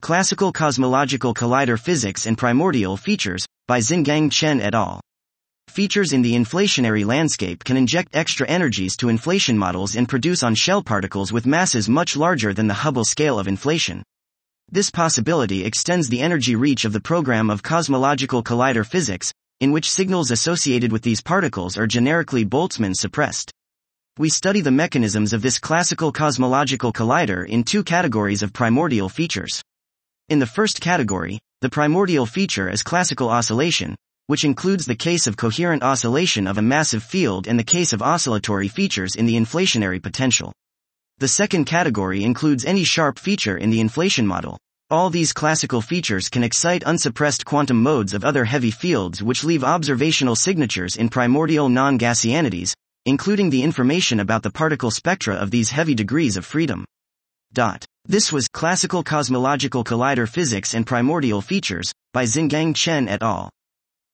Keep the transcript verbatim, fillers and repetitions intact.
Classical Cosmological Collider Physics and Primordial Features, by Xingang Chen et al. Features in the inflationary landscape can inject extra energies to inflation models and produce on-shell particles with masses much larger than the Hubble scale of inflation. This possibility extends the energy reach of the program of cosmological collider physics, in which signals associated with these particles are generically Boltzmann suppressed. We study the mechanisms of this classical cosmological collider in two categories of primordial features. In the first category, the primordial feature is classical oscillation, which includes the case of coherent oscillation of a massive field and the case of oscillatory features in the inflationary potential. The second category includes any sharp feature in the inflation model. All these classical features can excite unsuppressed quantum modes of other heavy fields which leave observational signatures in primordial non-Gaussianities, including the information about the particle spectra of these heavy degrees of freedom. Dot. This was Classical Cosmological Collider Physics and Primordial Features, by Xingang Chen et al.